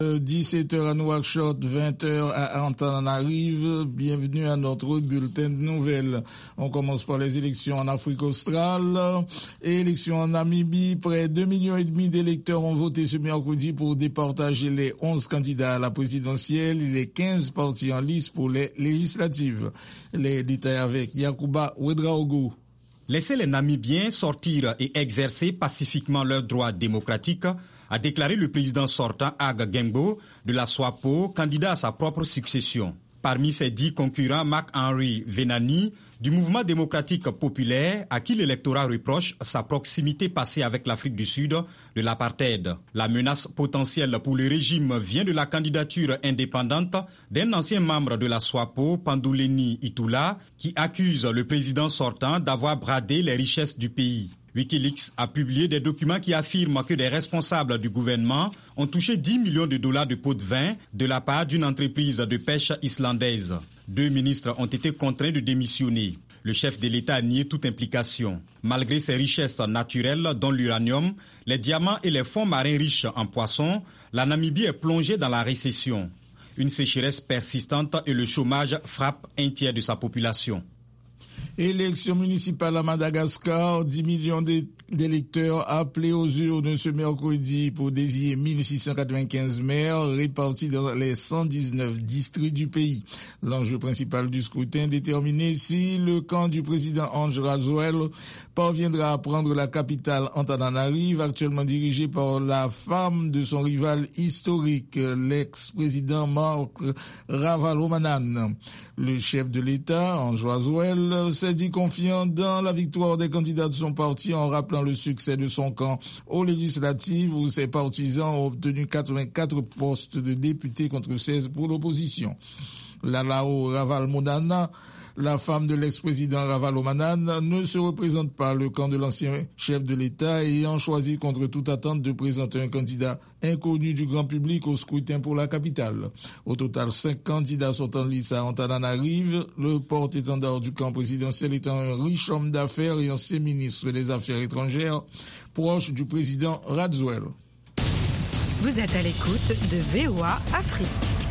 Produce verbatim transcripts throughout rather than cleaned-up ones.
dix-sept heures à Nouakchott, vingt heures à Antananarive. Bienvenue à notre bulletin de nouvelles. On commence par les élections en Afrique australe. Élections en Namibie. Près de deux millions et demi d'électeurs ont voté ce mercredi pour départager les onze candidats à la présidentielle et les quinze partis en lice pour les législatives. Les détails avec Yacouba Ouedraogo. Laissez les Namibiens sortir et exercer pacifiquement leurs droits démocratiques, a déclaré le président sortant Ag Geingob de la SWAPO, candidat à sa propre succession. Parmi ses dix concurrents, Marc-Henri Venani, du mouvement démocratique populaire, à qui l'électorat reproche sa proximité passée avec l'Afrique du Sud de l'apartheid. La menace potentielle pour le régime vient de la candidature indépendante d'un ancien membre de la SWAPO, Panduleni Itula, qui accuse le président sortant d'avoir bradé les richesses du pays. Wikileaks a publié des documents qui affirment que des responsables du gouvernement ont touché dix millions de dollars de pots de vin de la part d'une entreprise de pêche islandaise. Deux ministres ont été contraints de démissionner. Le chef de l'État a nié toute implication. Malgré ses richesses naturelles, dont l'uranium, les diamants et les fonds marins riches en poissons, la Namibie est plongée dans la récession. Une sécheresse persistante et le chômage frappent un tiers de sa population. Élection municipale à Madagascar, dix millions d'électeurs appelés aux urnes ce mercredi pour désigner mille six cent quatre-vingt-quinze maires répartis dans les cent dix-neuf districts du pays. L'enjeu principal du scrutin déterminer si le camp du président Ange Razoel parviendra à prendre la capitale Antananarive, actuellement dirigée par la femme de son rival historique, l'ex-président Marc Ravalomanana. Le chef de l'État, Ange Razoel, s'est dit confiant dans la victoire des candidats de son parti en rappelant le succès de son camp aux législatives où ses partisans ont obtenu quatre-vingt-quatre postes de députés contre seize pour l'opposition. Lalao Ravalomanana, la femme de l'ex-président Ravalomanana, ne se représente pas le camp de l'ancien chef de l'État ayant choisi contre toute attente de présenter un candidat inconnu du grand public au scrutin pour la capitale. Au total, cinq candidats sont en lice à Antananarive, le porte-étendard du camp présidentiel étant un riche homme d'affaires et ancien ministre des Affaires étrangères, proche du président Razoel. Vous êtes à l'écoute de V O A Afrique.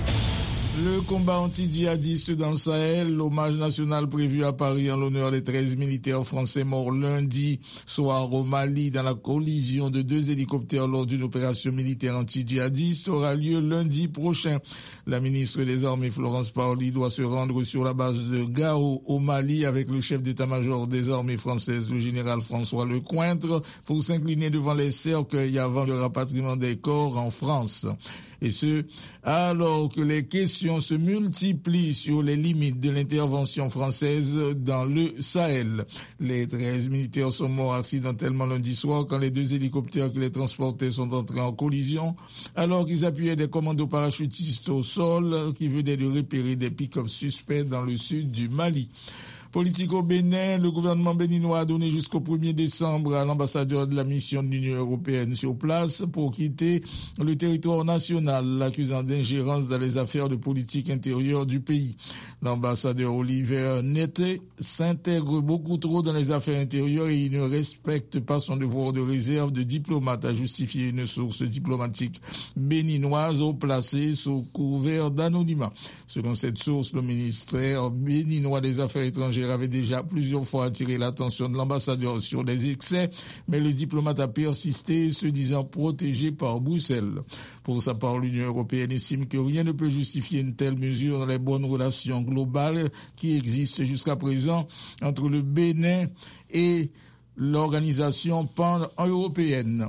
Le combat anti-djihadiste dans le Sahel, l'hommage national prévu à Paris en l'honneur des treize militaires français morts lundi soir au Mali dans la collision de deux hélicoptères lors d'une opération militaire anti-djihadiste aura lieu lundi prochain. La ministre des Armées Florence Parly doit se rendre sur la base de Gao au Mali avec le chef d'état-major des armées françaises, le général François Lecointre, pour s'incliner devant les cercueils avant le rapatriement des corps en France. Et ce, alors que les questions se multiplient sur les limites de l'intervention française dans le Sahel. Les treize militaires sont morts accidentellement lundi soir quand les deux hélicoptères qui les transportaient sont entrés en collision, alors qu'ils appuyaient des commandos parachutistes au sol qui venaient de repérer des pick-up suspects dans le sud du Mali. Politique au Bénin, le gouvernement béninois a donné jusqu'au premier décembre à l'ambassadeur de la mission de l'Union européenne sur place pour quitter le territoire national, l'accusant d'ingérence dans les affaires de politique intérieure du pays. L'ambassadeur Oliver Nete s'intègre beaucoup trop dans les affaires intérieures et il ne respecte pas son devoir de réserve de diplomate, a justifié une source diplomatique béninoise au placé sous couvert d'anonymat. Selon cette source, le ministère béninois des Affaires étrangères avait déjà plusieurs fois attiré l'attention de l'ambassadeur sur des excès, mais le diplomate a persisté, se disant protégé par Bruxelles. Pour sa part, l'Union européenne estime que rien ne peut justifier une telle mesure dans les bonnes relations globales qui existent jusqu'à présent entre le Bénin et l'organisation pan-européenne.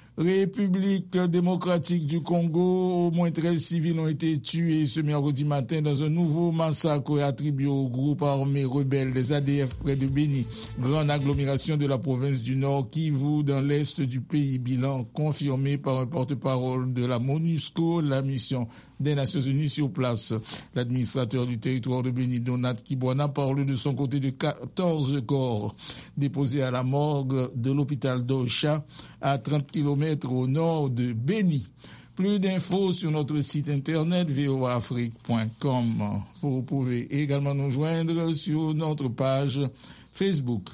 République démocratique du Congo, au moins treize civils ont été tués ce mercredi matin dans un nouveau massacre attribué au groupe armé rebelle des A D F près de Beni, grande agglomération de la province du Nord Kivu dans l'est du pays. Bilan confirmé par un porte-parole de la MONUSCO, la mission des Nations Unies sur place. L'administrateur du territoire de Beni, Donat Kibwana, parle de son côté de quatorze corps déposés à la morgue de l'hôpital d'Ocha à trente kilomètres au nord de Beni. Plus d'infos sur notre site internet v o a afrique point com. Vous pouvez également nous joindre sur notre page Facebook.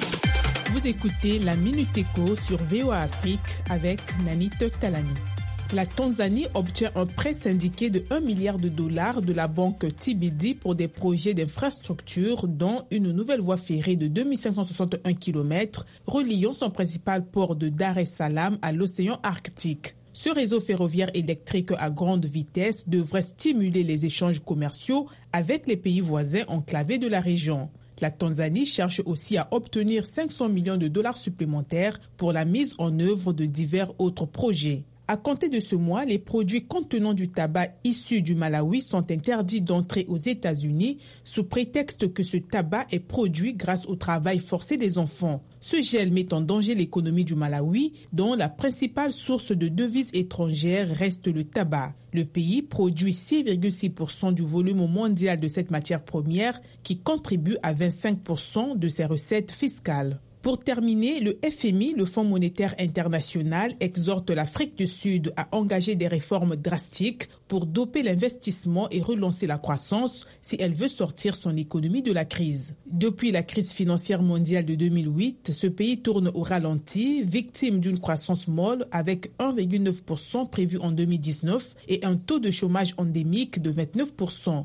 Vous écoutez la Minute Éco sur V O A Afrique avec Nanit Talani. La Tanzanie obtient un prêt syndiqué de un milliard de dollars de la banque T B D pour des projets d'infrastructure, dont une nouvelle voie ferrée de deux mille cinq cent soixante-et-un kilomètres reliant son principal port de Dar es Salaam à l'océan Arctique. Ce réseau ferroviaire électrique à grande vitesse devrait stimuler les échanges commerciaux avec les pays voisins enclavés de la région. La Tanzanie cherche aussi à obtenir cinq cents millions de dollars supplémentaires pour la mise en œuvre de divers autres projets. À compter de ce mois, les produits contenant du tabac issus du Malawi sont interdits d'entrer aux États-Unis sous prétexte que ce tabac est produit grâce au travail forcé des enfants. Ce gel met en danger l'économie du Malawi, dont la principale source de devises étrangères reste le tabac. Le pays produit six virgule six pour cent du volume mondial de cette matière première qui contribue à vingt-cinq pour cent de ses recettes fiscales. Pour terminer, le F M I, le Fonds monétaire international, exhorte l'Afrique du Sud à engager des réformes drastiques pour doper l'investissement et relancer la croissance si elle veut sortir son économie de la crise. Depuis la crise financière mondiale de deux mille huit, ce pays tourne au ralenti, victime d'une croissance molle avec un virgule neuf pour cent prévu en deux mille dix-neuf et un taux de chômage endémique de vingt-neuf pour cent.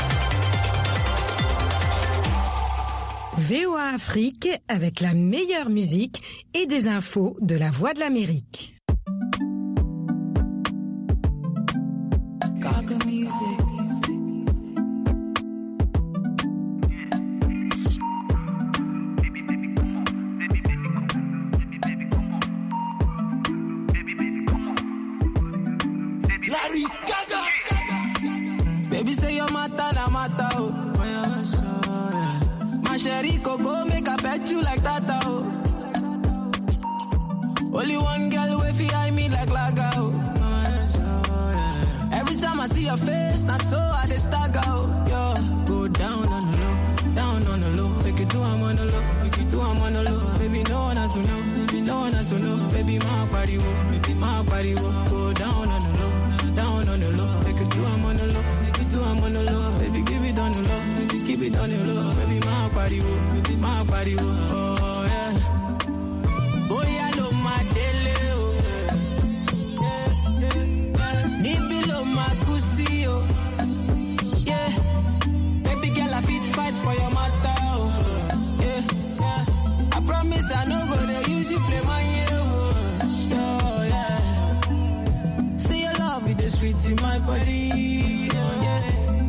V O A Afrique avec la meilleure musique et des infos de la Voix de l'Amérique. Gaga music. Larry Gaga. Baby say your matter na matter oh. My sherry coco make I pet you like that oh. Only one girl way fi eye me like laga oh. Every time I see your face, not so I dey stagger oh. Yo, go down on the low, down on the low. Make it do I'm on the low, make it do I'm on the low. Baby no one has to know, baby no one has to know. Baby my body wo, baby my body wo. Go down on the low, down on the low. Make it do I'm on the low, make it do I'm on the low. Baby give it on the low, baby keep it on the low. Baby my body wo, baby my body wo. Oh yeah. Boy I love my daily oh. Need below my pussy oh. Yeah. Baby girl I fit fight for your matter oh. Yeah. Yeah. I promise I no go to use you play my year oh. Oh yeah. See your love with the sweet in my body. Oh, yeah.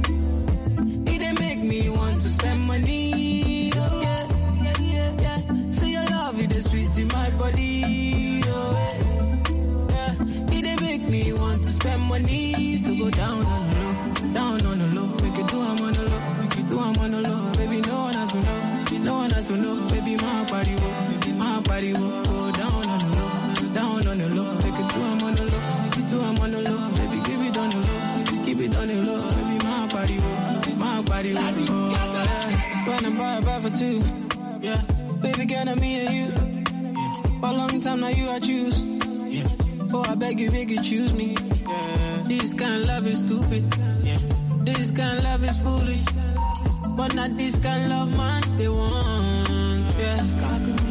It dey make me want to spend money. Oh, yeah. Yeah, yeah, yeah. See your love with the sweet in my body. Oh, yeah. Yeah. It dey make me want to spend money. So go down on the low, down on the low. Make it do I'm on the low, make it do I'm on the low. Baby, no one has to know, baby, no one has to know. Baby, my body wo, baby, my body wo. Go down on the low, down on the low. Make it do I'm on the low, make it do I'm on the low. Baby, give it on the low, baby, keep it on the low. Baby, my body wo, my body wo. Oh, yeah. When I buy a buy for two, yeah. Baby, girl, I'm me and you. For a long time now, you I choose. Oh, I beg you, beg you, choose me. Yeah. This kind of love is stupid. Yeah. This kind of love is foolish. But not this kind of love, man, they want. Yeah. Gaga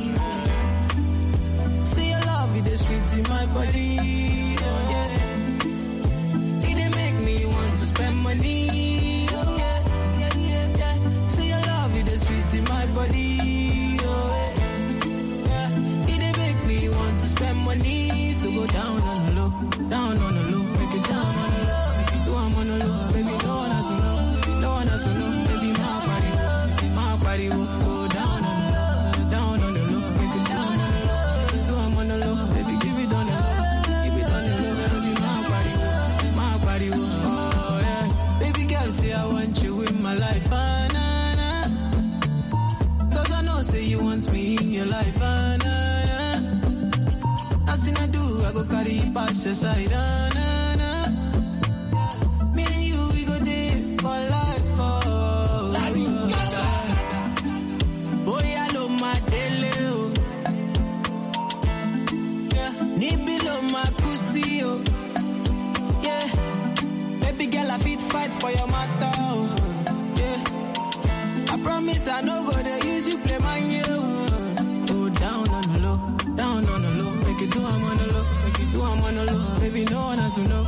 music. See your love with the sweets in my body. Oh, yeah. It dey make me want to spend money. Oh, yeah. Yeah, yeah, yeah. See your love with the sweets in my body. Oh, yeah. Yeah. It dey make me want to spend money. So go down on the low, down on the low. Make it down on the low, make it do I'm on the low. Baby, no one has to know, no one has to know. Baby, my body wo, my body wo. Go down on the low, down on the low. Make it down on the low, make it do I'm on the low. Baby, give it on the low, give it on the low. Baby, my body wo, my body wo. Oh yeah, baby girl, say I want you in my life, ah, nah, nah. Cause I know, say you want me in your life, ah, nah, nah. Nothing I do, I go carry you past your side, ah, nah, nah. Me and you, we go there for life, oh. Larry Gaga. Boy, I love my daily, oh. Yeah. Need below my pussy, oh. Yeah. Baby girl, I fit fight for your matter, oh. Yeah. I promise I no go to use you play my year, oh. Go down on the low, down on the low. Make Make it do I'm on the low, make it do I'm on the low. Baby, no one has to know.